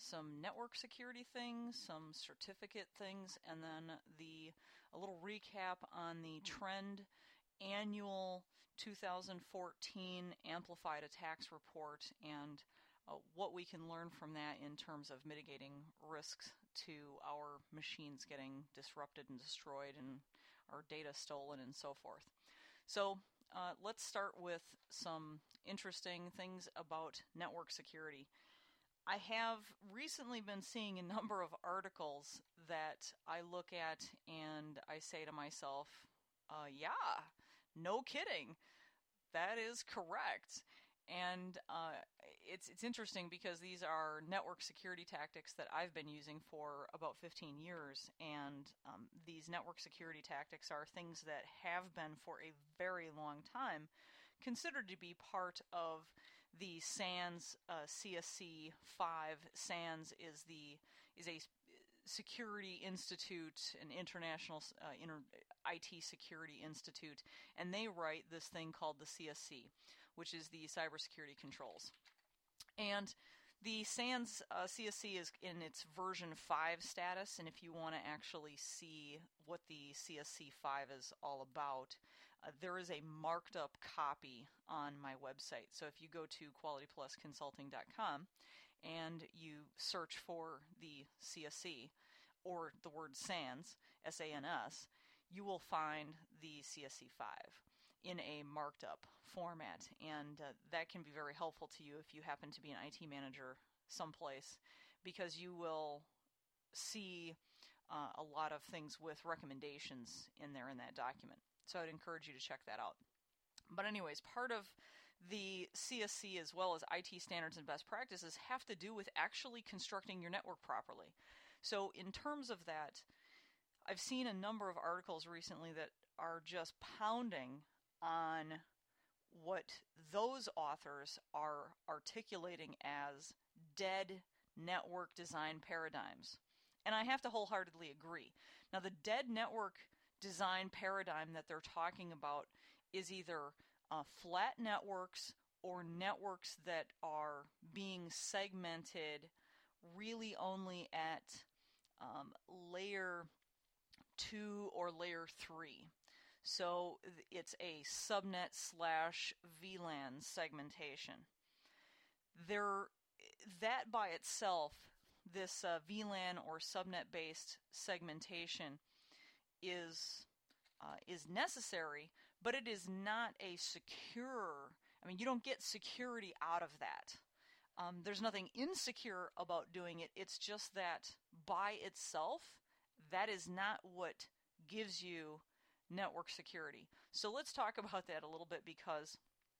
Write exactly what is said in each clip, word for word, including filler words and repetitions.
some network security things, some certificate things, and then the a little recap on the Trend annual two thousand fourteen Amplified Attacks Report and uh, what we can learn from that in terms of mitigating risks to our machines getting disrupted and destroyed and our data stolen and so forth. So uh, let's start with some interesting things about network security. I have recently been seeing a number of articles that I look at and I say to myself, uh, yeah, no kidding, that is correct. And uh, it's it's interesting because these are network security tactics that I've been using for about fifteen years, and um, these network security tactics are things that have been for a very long time considered to be part of the SANS uh, C S C five. SANS is the is a security institute, an international uh, inter- I T security institute, and they write this thing called the C S C, which is the Cybersecurity Controls. And the SANS uh, C S C is in its version five status, and if you want to actually see what the C S C five is all about, uh, there is a marked up copy on my website. So if you go to quality plus consulting dot com and you search for the C S C or the word SANS, S A N S, you will find the C S C five in a marked up format, and uh, that can be very helpful to you if you happen to be an I T manager someplace, because you will see uh, a lot of things with recommendations in there in that document. So I'd encourage you to check that out. But anyways, part of the C S C as well as I T standards and best practices have to do with actually constructing your network properly. So in terms of that, I've seen a number of articles recently that are just pounding on what those authors are articulating as dead network design paradigms. And I have to wholeheartedly agree. Now, the dead network design paradigm that they're talking about is either uh, flat networks or networks that are being segmented really only at um, layer two or layer three. So it's a subnet slash V LAN segmentation. There, that by itself, this uh, V LAN or subnet-based segmentation is uh, is necessary, but it is not a secure. I mean, you don't get security out of that. Um, there's nothing insecure about doing it. It's just that by itself, that is not what gives you network security. So let's talk about that a little bit, because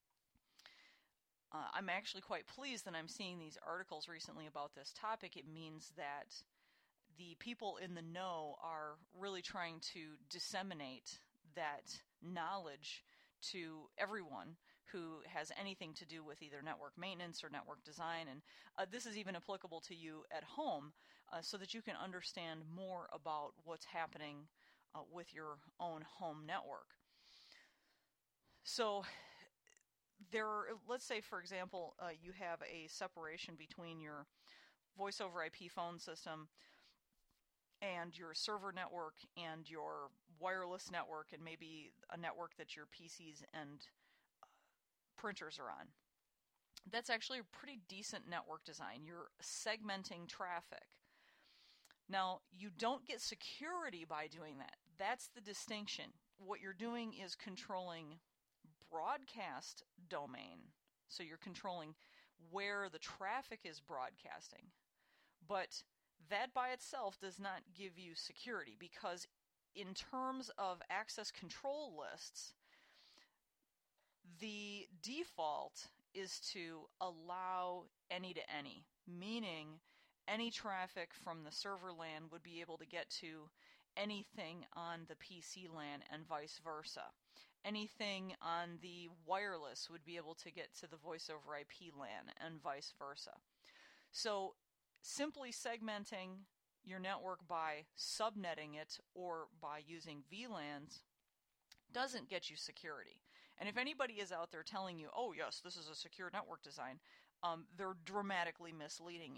uh, I'm actually quite pleased that I'm seeing these articles recently about this topic. It means that the people in the know are really trying to disseminate that knowledge to everyone who has anything to do with either network maintenance or network design. And uh, this is even applicable to you at home, uh, so that you can understand more about what's happening uh, with your own home network. So there, let's say, for example, uh, you have a separation between your voice over I P phone system and your server network and your wireless network, and maybe a network that your P Cs and uh, printers are on. That's actually a pretty decent network design. You're segmenting traffic. Now, you don't get security by doing that. That's the distinction. What you're doing is controlling broadcast domain. So you're controlling where the traffic is broadcasting. But that by itself does not give you security, because in terms of access control lists, the default is to allow any to any, meaning any traffic from the server LAN would be able to get to anything on the P C LAN and vice versa. Anything on the wireless would be able to get to the voice over I P LAN and vice versa. So simply segmenting your network by subnetting it or by using V LANs doesn't get you security. And if anybody is out there telling you, oh yes, this is a secure network design, um, they're dramatically misleading you.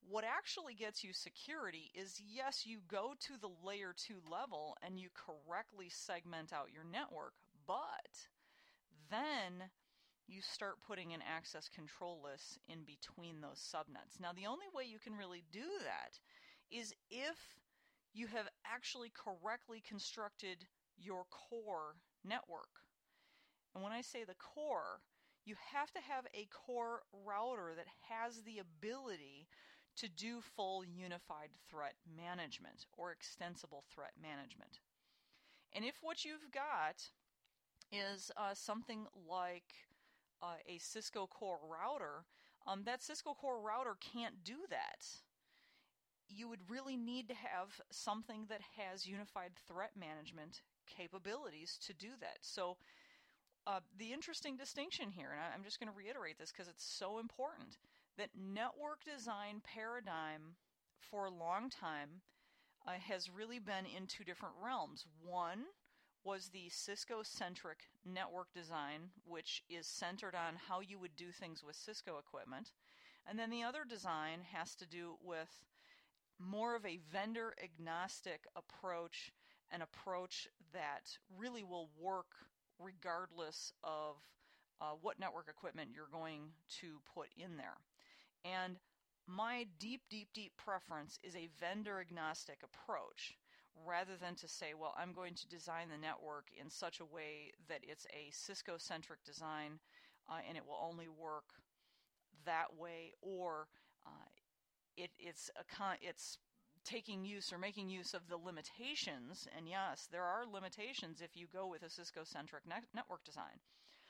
What actually gets you security is, yes, you go to the layer two level and you correctly segment out your network, but then you start putting in access control lists in between those subnets. Now, the only way you can really do that is if you have actually correctly constructed your core network. And when I say the core, you have to have a core router that has the ability to do full unified threat management or extensible threat management. And if what you've got is uh, something like uh, a Cisco core router, um, that Cisco core router can't do that. You would really need to have something that has unified threat management capabilities to do that. So uh, the interesting distinction here, and I'm just going to reiterate this because it's so important, that network design paradigm for a long time uh, has really been in two different realms. One was the Cisco-centric network design, which is centered on how you would do things with Cisco equipment. And then the other design has to do with more of a vendor-agnostic approach, an approach that really will work regardless of uh, what network equipment you're going to put in there. And my deep, deep, deep preference is a vendor-agnostic approach, rather than to say, well, I'm going to design the network in such a way that it's a Cisco-centric design uh, and it will only work that way, or uh, it, it's a con- it's taking use or making use of the limitations. And yes, there are limitations if you go with a Cisco-centric ne- network design.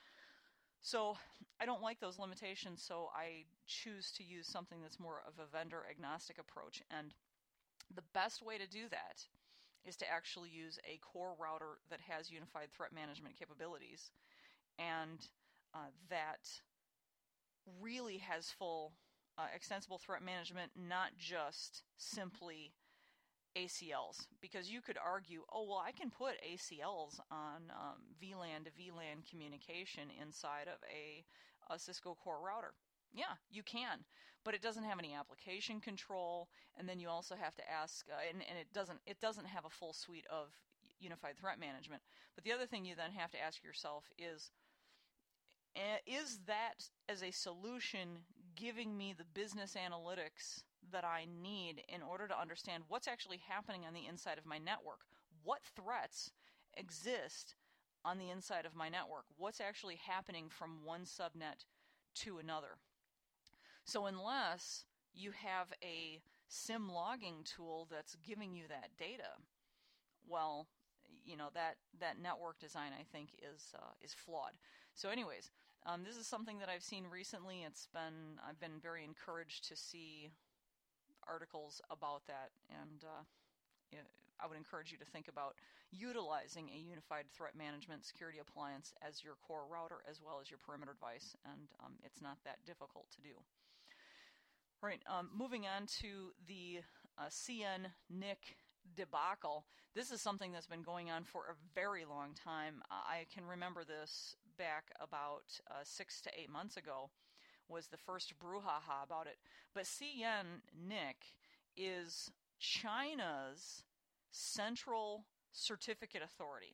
So I don't like those limitations, so I choose to use something that's more of a vendor-agnostic approach. And the best way to do that is to actually use a core router that has unified threat management capabilities and uh, that really has full uh, extensible threat management, not just simply A C Ls. Because you could argue, oh, well, I can put A C Ls on um, V LAN to V LAN communication inside of a, a Cisco core router. Yeah, you can, but it doesn't have any application control, and then you also have to ask, uh, and, and it doesn't it doesn't have a full suite of unified threat management. But the other thing you then have to ask yourself is, uh, is that as a solution giving me the business analytics that I need in order to understand what's actually happening on the inside of my network? What threats exist on the inside of my network? What's actually happening from one subnet to another? So unless you have a SIM logging tool that's giving you that data, well, you know, that, that network design, I think, is uh, is flawed. So anyways, um, this is something that I've seen recently. It's been I've been very encouraged to see articles about that, and uh, I would encourage you to think about utilizing a unified threat management security appliance as your core router as well as your perimeter device, and um, it's not that difficult to do. Right, um, moving on to the uh, C N N I C debacle. This is something that's been going on for a very long time. I can remember this back about uh, six to eight months ago was the first brouhaha about it. But C N N I C is China's Central Certificate Authority.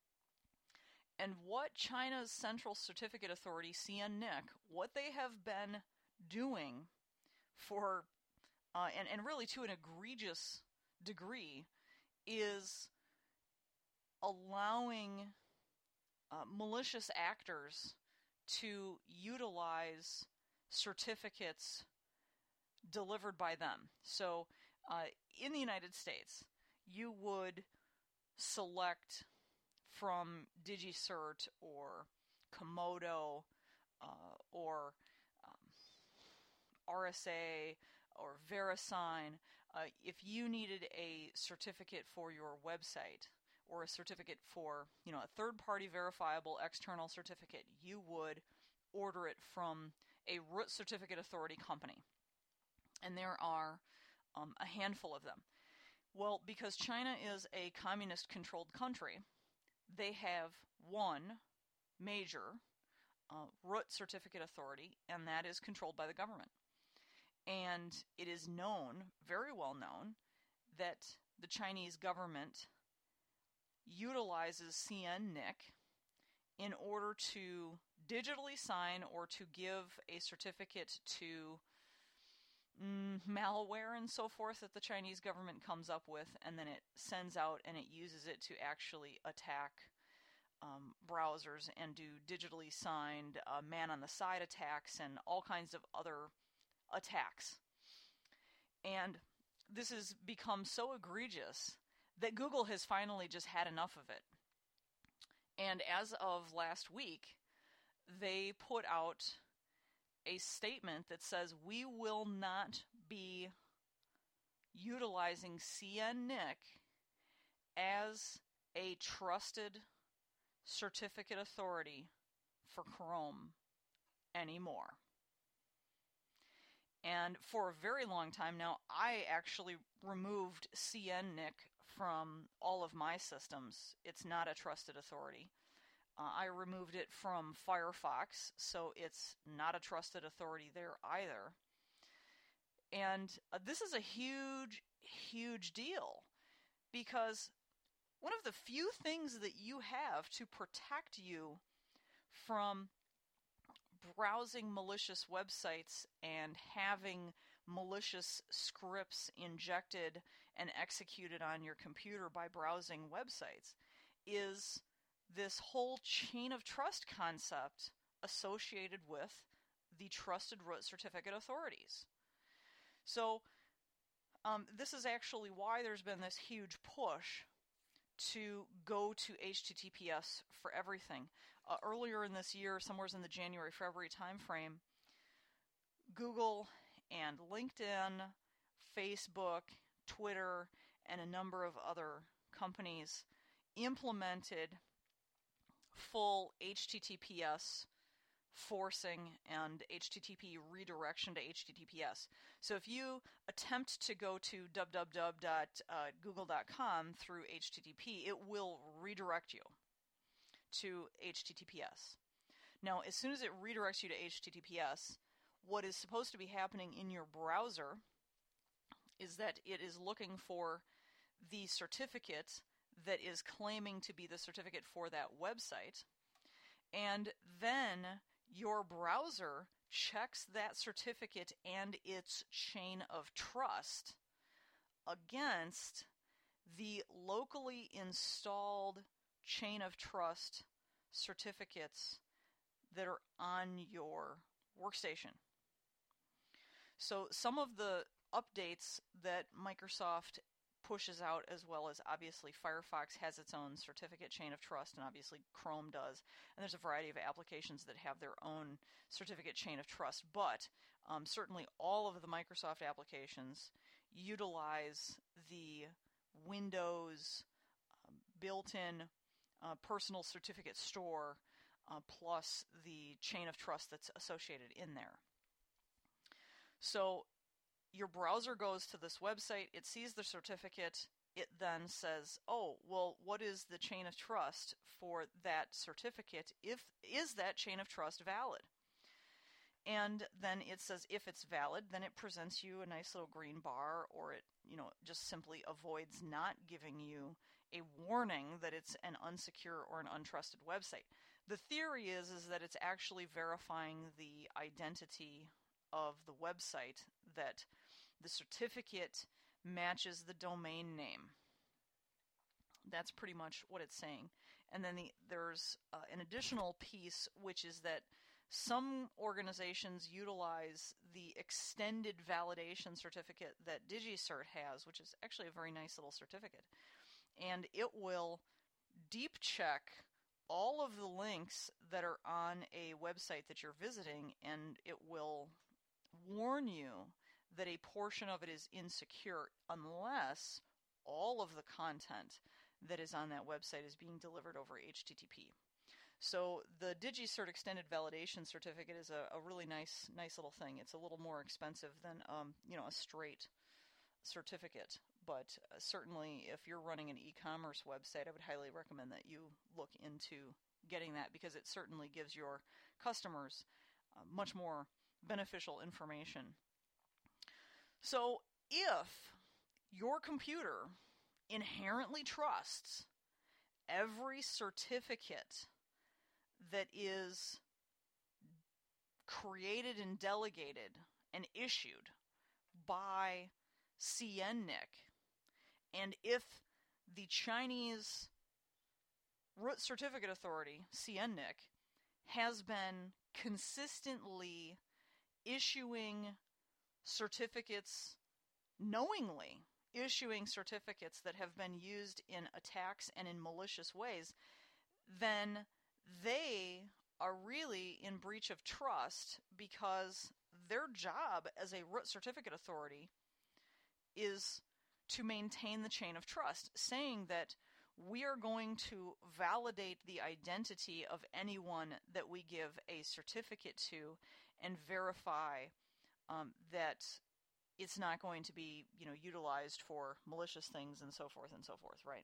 And what China's Central Certificate Authority, C N N I C, what they have been doing for, uh, and, and really to an egregious degree, is allowing uh, malicious actors to utilize certificates delivered by them. So uh, in the United States, you would select from DigiCert or Komodo uh, or R S A or VeriSign, uh, if you needed a certificate for your website or a certificate for, you know, a third-party verifiable external certificate, you would order it from a root certificate authority company. And there are um, a handful of them. Well, because China is a communist-controlled country, they have one major uh, root certificate authority, and that is controlled by the government. And it is known, very well known, that the Chinese government utilizes C N N I C in order to digitally sign or to give a certificate to mm, malware and so forth that the Chinese government comes up with, and then it sends out and it uses it to actually attack um, browsers and do digitally signed uh, man-on-the-side attacks and all kinds of other attacks. And this has become so egregious that Google has finally just had enough of it. And as of last week, they put out a statement that says we will not be utilizing C N N I C as a trusted certificate authority for Chrome anymore. And for a very long time now, I actually removed C N N I C from all of my systems. It's not a trusted authority. Uh, I removed it from Firefox, so it's not a trusted authority there either. And uh, this is a huge, huge deal, because one of the few things that you have to protect you from browsing malicious websites and having malicious scripts injected and executed on your computer by browsing websites is this whole chain of trust concept associated with the trusted root certificate authorities. So um, this is actually why there's been this huge push to go to H T T P S for everything. Uh, earlier in this year, somewhere in the January, February timeframe, Google and LinkedIn, Facebook, Twitter, and a number of other companies implemented full H T T P S forcing and H T T P redirection to H T T P S. So if you attempt to go to w w w dot google dot com through H T T P, it will redirect you to H T T P S. Now, as soon as it redirects you to H T T P S, what is supposed to be happening in your browser is that it is looking for the certificate that is claiming to be the certificate for that website, and then your browser checks that certificate and its chain of trust against the locally installed chain of trust certificates that are on your workstation. So some of the updates that Microsoft pushes out, as well as obviously Firefox has its own certificate chain of trust, and obviously Chrome does, and there's a variety of applications that have their own certificate chain of trust, but um, certainly all of the Microsoft applications utilize the Windows uh, built-in uh, personal certificate store uh, plus the chain of trust that's associated in there. So your browser goes to this website, it sees the certificate, it then says, oh, well, what is the chain of trust for that certificate? If is that chain of trust valid? And then it says if it's valid, then it presents you a nice little green bar, or it, you know, just simply avoids not giving you a warning that it's an unsecure or an untrusted website. The theory is, is that it's actually verifying the identity of the website, that the certificate matches the domain name. That's pretty much what it's saying. And then the, there's uh, an additional piece, which is that some organizations utilize the extended validation certificate that DigiCert has, which is actually a very nice little certificate. And it will deep check all of the links that are on a website that you're visiting, and it will warn you that a portion of it is insecure unless all of the content that is on that website is being delivered over H T T P. So the DigiCert Extended Validation Certificate is a, a really nice nice little thing. It's a little more expensive than um, you know, a straight certificate, but uh, certainly if you're running an e-commerce website, I would highly recommend that you look into getting that, because it certainly gives your customers uh, much more beneficial information. So if your computer inherently trusts every certificate that is created and delegated and issued by C N N I C, and if the Chinese Root Certificate Authority, C N N I C, has been consistently issuing certificates, knowingly issuing certificates that have been used in attacks and in malicious ways, then they are really in breach of trust, because their job as a Root Certificate Authority is to maintain the chain of trust, saying that we are going to validate the identity of anyone that we give a certificate to and verify um, that it's not going to be, you know, utilized for malicious things and so forth and so forth, right?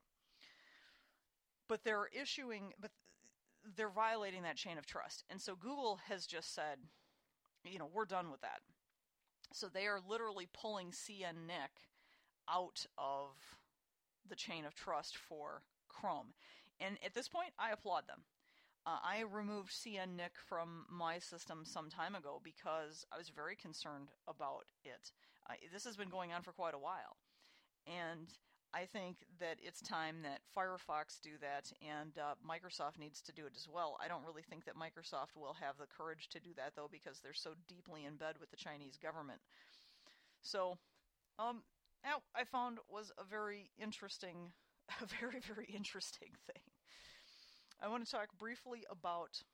But they're issuing, but they're violating that chain of trust. And so Google has just said, you know, we're done with that. So they are literally pulling C N N I C out of the chain of trust for Chrome. And at this point, I applaud them. Uh, I removed C N N I C from my system some time ago because I was very concerned about it. Uh, this has been going on for quite a while. And I think that it's time that Firefox do that, and uh, Microsoft needs to do it as well. I don't really think that Microsoft will have the courage to do that, though, because they're so deeply in bed with the Chinese government. So, um, that I found was a very interesting, a very, very interesting thing. I want to talk briefly about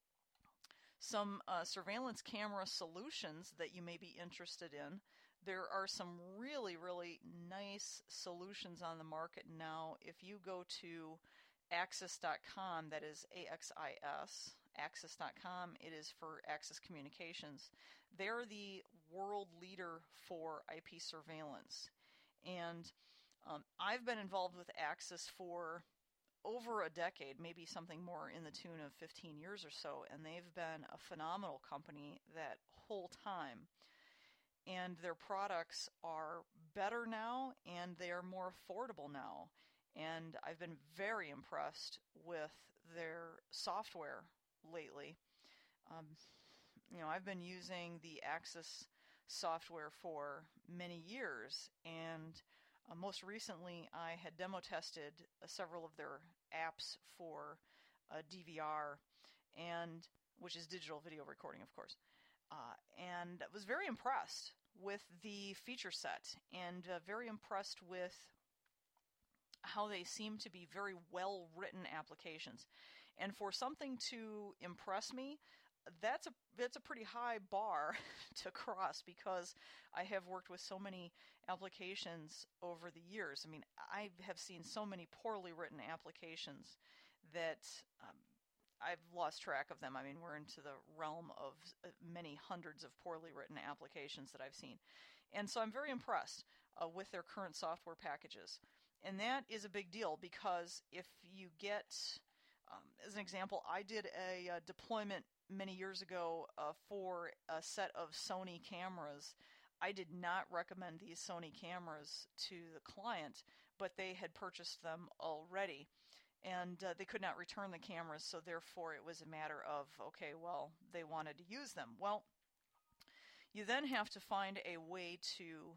some uh, surveillance camera solutions that you may be interested in. There are some really, really nice solutions on the market now. If you go to Axis dot com, that is A X I S, Axis dot com, it is for Axis Communications. They're the world leader for I P surveillance. And um, I've been involved with Axis for over a decade, maybe something more in the tune of fifteen years or so, and they've been a phenomenal company that whole time. And their products are better now, and they are more affordable now. And I've been very impressed with their software lately. Um, you know, I've been using the Axis software for many years, and uh, most recently I had demo tested uh, several of their apps for uh, D V R, and which is digital video recording, of course. Uh, and I was very impressed with the feature set, and uh, very impressed with how they seem to be very well written applications. And for something to impress me, that's a that's a pretty high bar to cross, because I have worked with so many applications over the years. I mean, I have seen so many poorly written applications that um, I've lost track of them. I mean, we're into the realm of many hundreds of poorly written applications that I've seen. And so I'm very impressed uh, with their current software packages. And that is a big deal, because if you get, um, as an example, I did a, a deployment many years ago uh, for a set of Sony cameras. I did not recommend these Sony cameras to the client, but they had purchased them already. And uh, they could not return the cameras, so therefore it was a matter of, okay, well, they wanted to use them. Well, you then have to find a way to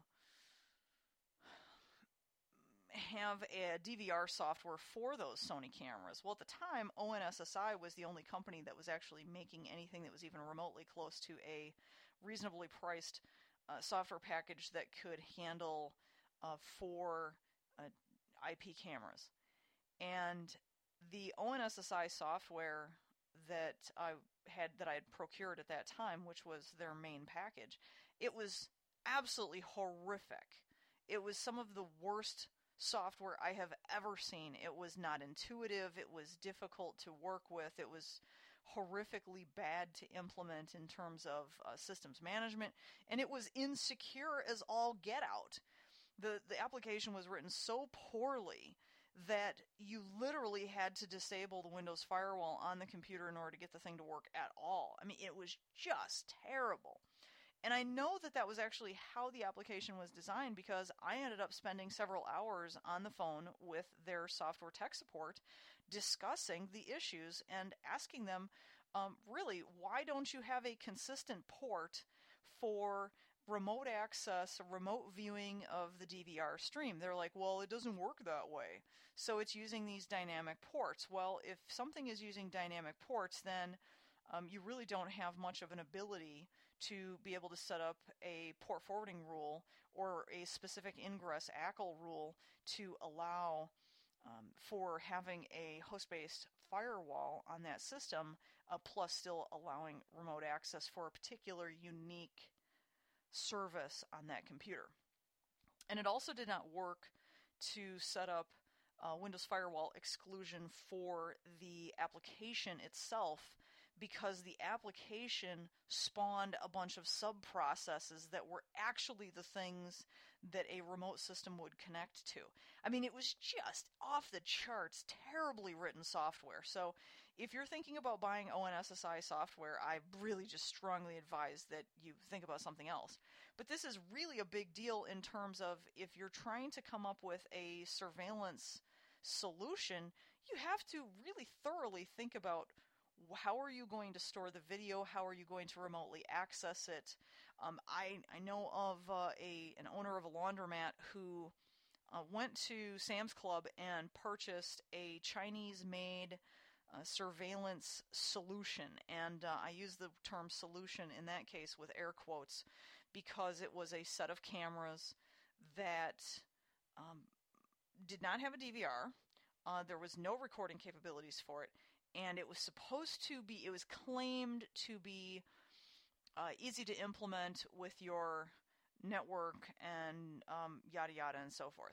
have a D V R software for those Sony cameras. Well, at the time, O N S S I was the only company that was actually making anything that was even remotely close to a reasonably priced uh, software package that could handle uh, four uh, I P cameras. And the O N S S I software that I had that I had procured at that time, which was their main package, it was absolutely horrific. It was some of the worst software I have ever seen. It was not intuitive. It was difficult to work with. It was horrifically bad to implement in terms of uh, systems management, and it was insecure as all get out. The the application was written so poorly that you literally had to disable the Windows firewall on the computer in order to get the thing to work at all. I mean, it was just terrible. And I know that that was actually how the application was designed because I ended up spending several hours on the phone with their software tech support discussing the issues and asking them, um, really, why don't you have a consistent port for remote access, remote viewing of the D V R stream? They're like, well, it doesn't work that way. So it's using these dynamic ports. Well, if something is using dynamic ports, then um, you really don't have much of an ability to be able to set up a port forwarding rule or a specific ingress A C L rule to allow um, for having a host-based firewall on that system, uh, plus still allowing remote access for a particular unique service on that computer. And it also did not work to set up uh, Windows Firewall exclusion for the application itself, because the application spawned a bunch of sub-processes that were actually the things that a remote system would connect to. I mean, it was just off the charts, terribly written software. So if you're thinking about buying O N S S I software, I really just strongly advise that you think about something else. But this is really a big deal in terms of if you're trying to come up with a surveillance solution, you have to really thoroughly think about how are you going to store the video? How are you going to remotely access it? Um, I, I know of uh, a an owner of a laundromat who uh, went to Sam's Club and purchased a Chinese-made uh, surveillance solution. And uh, I use the term solution in that case with air quotes because it was a set of cameras that um, did not have a D V R. Uh, there was no recording capabilities for it. And it was supposed to be, it was claimed to be uh, easy to implement with your network and um, yada yada and so forth.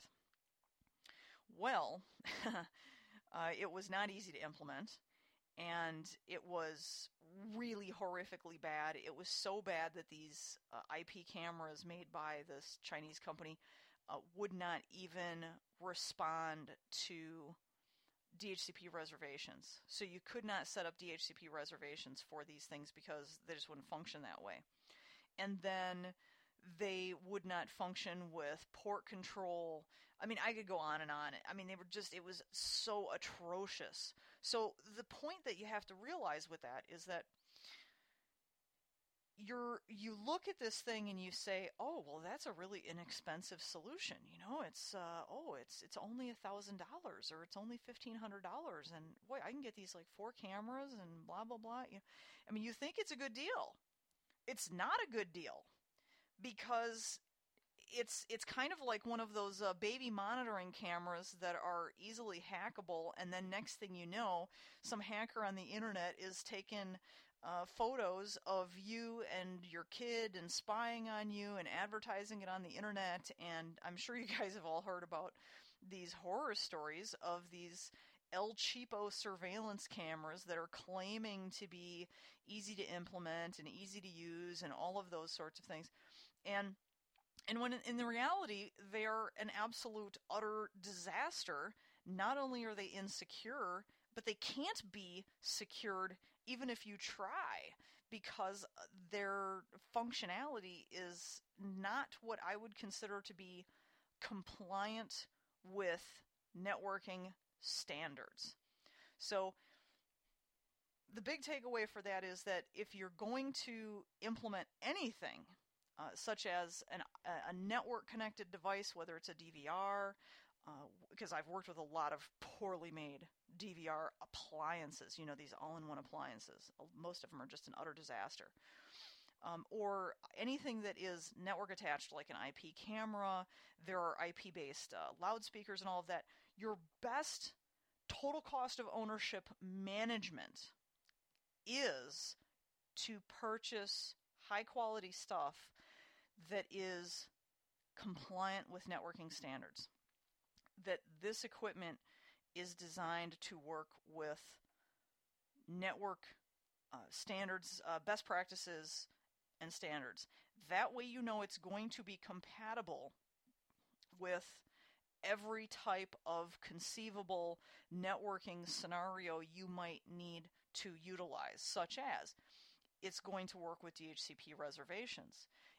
Well, uh, it was not easy to implement, and it was really horrifically bad. It was so bad that these uh, I P cameras made by this Chinese company uh, would not even respond to D H C P reservations. So you could not set up D H C P reservations for these things because they just wouldn't function that way. And then they would not function with port control. I mean, I could go on and on. I mean, they were just, it was so atrocious. So the point that you have to realize with that is that you're, you look at this thing and you say, oh, well, that's a really inexpensive solution. You know, it's, uh, oh, it's, it's only a thousand dollars or it's only fifteen hundred dollars. And boy, I can get these like four cameras and blah, blah, blah. You know, I mean, you think it's a good deal. It's not a good deal because it's, it's kind of like one of those uh, baby monitoring cameras that are easily hackable. And then next thing you know, some hacker on the internet is taking Uh, photos of you and your kid and spying on you and advertising it on the internet. And I'm sure you guys have all heard about these horror stories of these El Cheapo surveillance cameras that are claiming to be easy to implement and easy to use and all of those sorts of things. And and when in the reality, they are an absolute utter disaster. Not only are they insecure, but they can't be secured even if you try, because their functionality is not what I would consider to be compliant with networking standards. So the big takeaway for that is that if you're going to implement anything, uh, such as an, a network-connected device, whether it's a D V R, uh, because I've worked with a lot of poorly made D V R appliances, you know, these all-in-one appliances. Most of them are just an utter disaster. Um, or anything that is network attached, like an I P camera. There are I P-based uh, loudspeakers and all of that. Your best total cost of ownership management is to purchase high-quality stuff that is compliant with networking standards. That this equipment is designed to work with network uh, standards, uh, best practices, and standards. That way you know it's going to be compatible with every type of conceivable networking scenario you might need to utilize, such as it's going to work with D H C P reservations.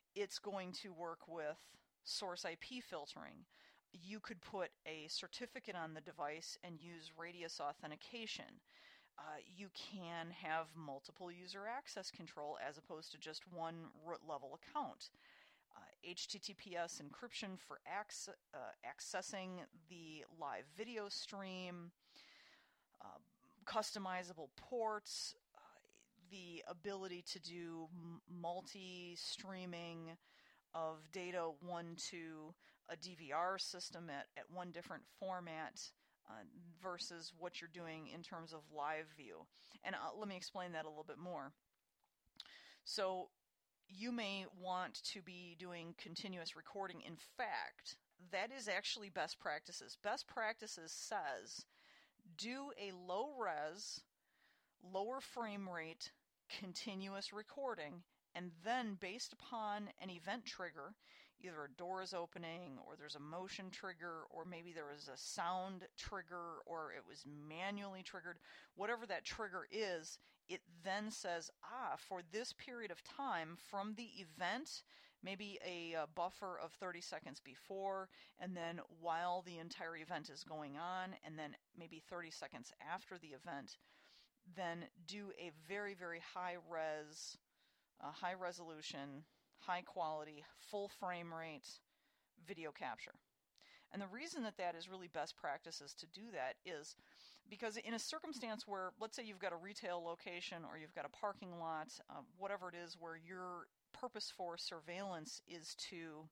it's going to work with source I P filtering. You could put a certificate on the device and use radius authentication. Uh, you can have multiple user access control as opposed to just one root level account. Uh, H T T P S encryption for ac- uh, accessing the live video stream, uh, customizable ports, uh, the ability to do m- multi-streaming of data one to a D V R system at, at one different format uh, versus what you're doing in terms of live view. And uh, let me explain that a little bit more. So you may want to be doing continuous recording. In fact, that is actually best practices. Best practices says do a low res, lower frame rate, continuous recording, and then based upon an event trigger, either a door is opening or there's a motion trigger or maybe there was a sound trigger or it was manually triggered, whatever that trigger is, it then says, ah, for this period of time from the event, maybe a, a buffer of thirty seconds before, and then while the entire event is going on, and then maybe thirty seconds after the event, then do a very, very high res, uh, high resolution, high quality, full frame rate video capture. And the reason that that is really best practices to do that is because in a circumstance where, let's say you've got a retail location or you've got a parking lot, uh, whatever it is, where your purpose for surveillance is to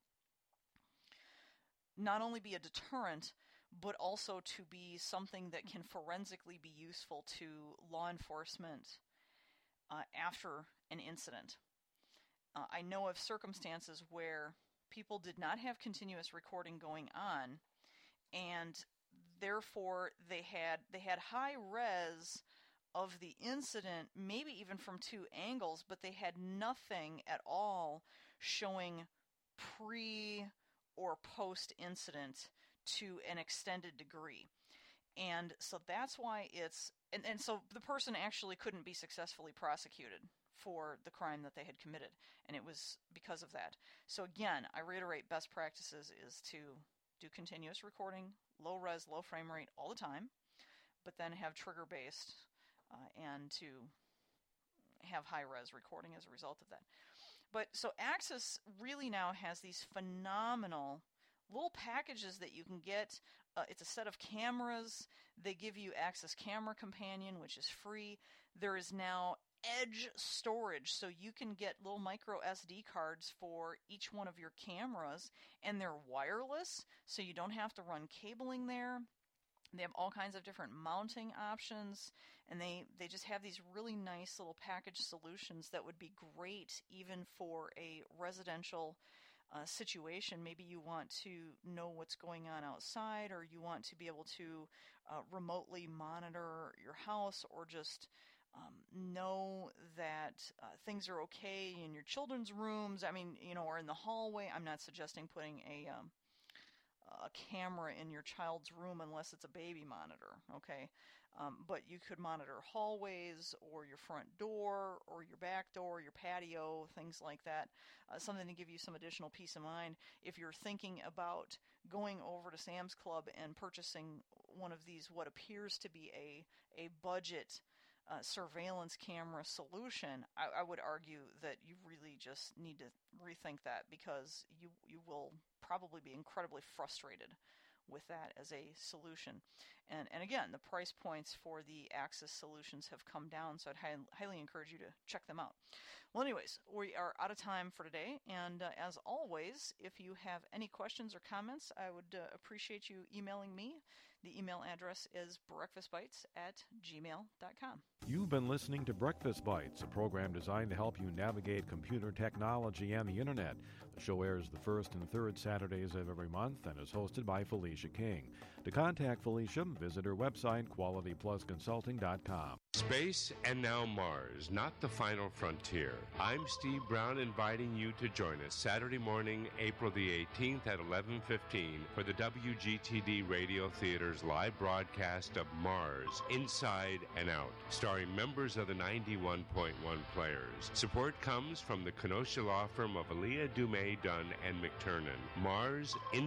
not only be a deterrent, but also to be something that can forensically be useful to law enforcement uh, after an incident. Uh, I know of circumstances where people did not have continuous recording going on, and therefore they had they had high res of the incident, maybe even from two angles, but they had nothing at all showing pre or post incident to an extended degree. And so that's why it's and, and so the person actually couldn't be successfully prosecuted for the crime that they had committed, and it was because of that. So again, I reiterate, best practices is to do continuous recording, low res, low frame rate all the time, but then have trigger based uh, and to have high res recording as a result of that. But so Axis really now has these phenomenal little packages that you can get. Uh, it's a set of cameras. They give you Axis Camera Companion, which is free. There is now edge storage, so you can get little micro S D cards for each one of your cameras, and they're wireless, so you don't have to run cabling there. They have all kinds of different mounting options, and they, they just have these really nice little package solutions that would be great even for a residential uh, situation. Maybe you want to know what's going on outside, or you want to be able to uh, remotely monitor your house, or just Um, know that uh, things are okay in your children's rooms. I mean, you know, or in the hallway. I'm not suggesting putting a um, a camera in your child's room unless it's a baby monitor, okay? Um, but you could monitor hallways or your front door or your back door, your patio, things like that. Uh, something to give you some additional peace of mind. If you're thinking about going over to Sam's Club and purchasing one of these, what appears to be a, a budget Uh, surveillance camera solution, I, I would argue that you really just need to rethink that, because you you will probably be incredibly frustrated with that as a solution. And and again, the price points for the Axis solutions have come down, so I'd hi- highly encourage you to check them out. Well, anyways, we are out of time for today, and uh, as always, if you have any questions or comments, I would uh, appreciate you emailing me. The email address is breakfastbites at gmail dot com. You've been listening to Breakfast Bites, a program designed to help you navigate computer technology and the Internet. The show airs the first and third Saturdays of every month and is hosted by Felicia King. To contact Felicia, visit her website, quality plus consulting dot com. Space and now Mars, not the final frontier. I'm Steve Brown, inviting you to join us Saturday morning, April the eighteenth at eleven fifteen for the W G T D Radio Theater's live broadcast of Mars, Inside and Out, starring members of the ninety-one point one Players. Support comes from the Kenosha law firm of Aaliyah, Dumais, Dunn, and McTurnan. Mars, Inside